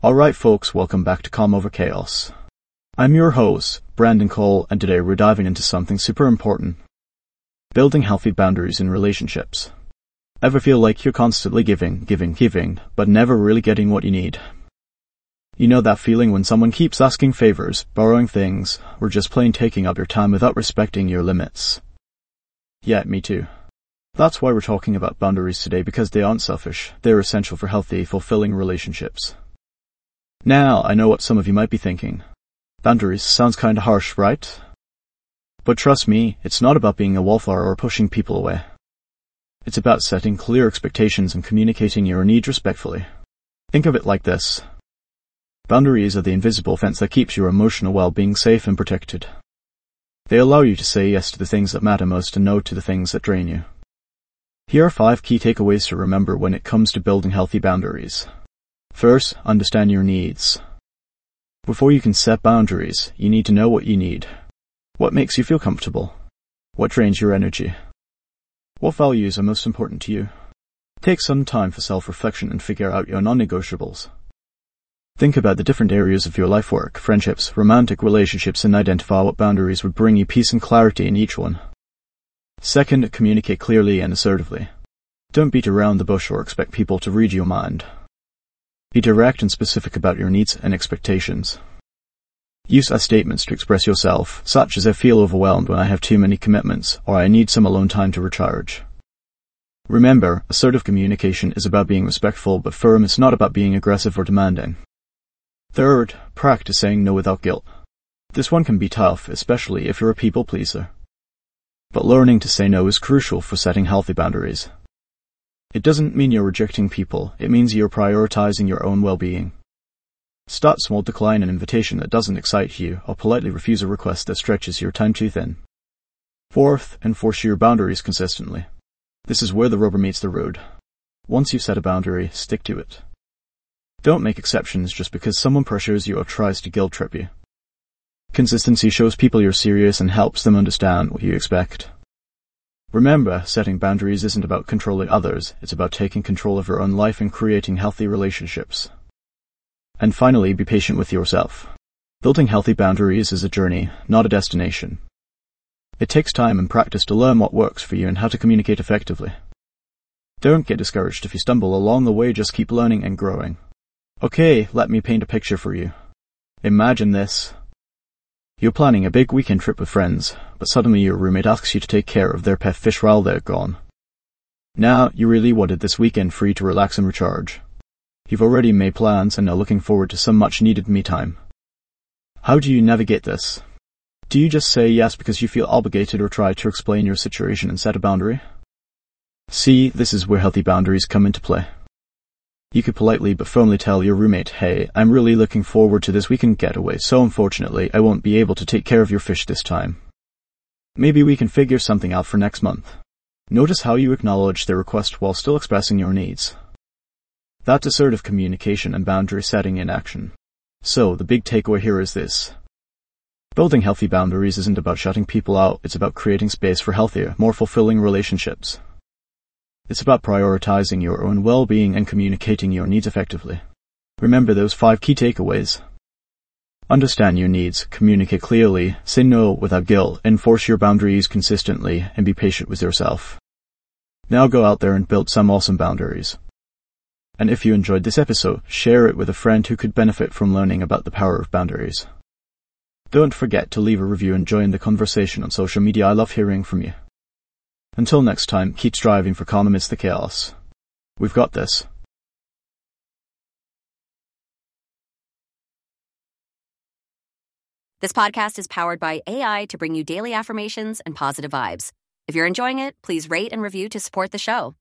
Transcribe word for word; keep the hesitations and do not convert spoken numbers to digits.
Alright folks, welcome back to Calm Over Chaos. I'm your host, Brandon Cole, and today we're diving into something super important. Building healthy boundaries in relationships. Ever feel like you're constantly giving, giving, giving, but never really getting what you need? You know that feeling when someone keeps asking favors, borrowing things, or just plain taking up your time without respecting your limits? Yeah, me too. That's why we're talking about boundaries today, because they aren't selfish, they're essential for healthy, fulfilling relationships. Now, I know what some of you might be thinking. Boundaries sounds kinda harsh, right? But trust me, it's not about being a wallflower or pushing people away. It's about setting clear expectations and communicating your needs respectfully. Think of it like this. Boundaries are the invisible fence that keeps your emotional well-being safe and protected. They allow you to say yes to the things that matter most and no to the things that drain you. Here are five key takeaways to remember when it comes to building healthy boundaries. First, understand your needs. Before you can set boundaries, you need to know what you need. What makes you feel comfortable? What drains your energy? What values are most important to you? Take some time for self-reflection and figure out your non-negotiables. Think about the different areas of your life, work, friendships, romantic relationships, and identify what boundaries would bring you peace and clarity in each one. Second, communicate clearly and assertively. Don't beat around the bush or expect people to read your mind. Be direct and specific about your needs and expectations. Use as statements to express yourself, such as I feel overwhelmed when I have too many commitments, or I need some alone time to recharge. Remember, assertive communication is about being respectful but firm. It's not about being aggressive or demanding. Third, practice saying no without guilt. This one can be tough, especially if you're a people pleaser. But learning to say no is crucial for setting healthy boundaries. It doesn't mean you're rejecting people, it means you're prioritizing your own well-being. Start small, decline an invitation that doesn't excite you, or politely refuse a request that stretches your time too thin. Fourth, enforce your boundaries consistently. This is where the rubber meets the road. Once you've set a boundary, stick to it. Don't make exceptions just because someone pressures you or tries to guilt-trip you. Consistency shows people you're serious and helps them understand what you expect. Remember, setting boundaries isn't about controlling others, it's about taking control of your own life and creating healthy relationships. And finally, be patient with yourself. Building healthy boundaries is a journey, not a destination. It takes time and practice to learn what works for you and how to communicate effectively. Don't get discouraged if you stumble along the way, just keep learning and growing. Okay, let me paint a picture for you. Imagine this. You're planning a big weekend trip with friends, but suddenly your roommate asks you to take care of their pet fish while they're gone. Now, you really wanted this weekend free to relax and recharge. You've already made plans and are looking forward to some much-needed me time. How do you navigate this? Do you just say yes because you feel obligated or try to explain your situation and set a boundary? See, this is where healthy boundaries come into play. You could politely but firmly tell your roommate, hey, I'm really looking forward to this weekend getaway, so unfortunately I won't be able to take care of your fish this time. Maybe we can figure something out for next month. Notice how you acknowledge their request while still expressing your needs. That's assertive communication and boundary setting in action. So, the big takeaway here is this. Building healthy boundaries isn't about shutting people out, it's about creating space for healthier, more fulfilling relationships. It's about prioritizing your own well-being and communicating your needs effectively. Remember those five key takeaways. Understand your needs, communicate clearly, say no without guilt, enforce your boundaries consistently, and be patient with yourself. Now go out there and build some awesome boundaries. And if you enjoyed this episode, share it with a friend who could benefit from learning about the power of boundaries. Don't forget to leave a review and join the conversation on social media. I love hearing from you. Until next time, keep striving for calm amidst the chaos. We've got this. This podcast is powered by A I to bring you daily affirmations and positive vibes. If you're enjoying it, please rate and review to support the show.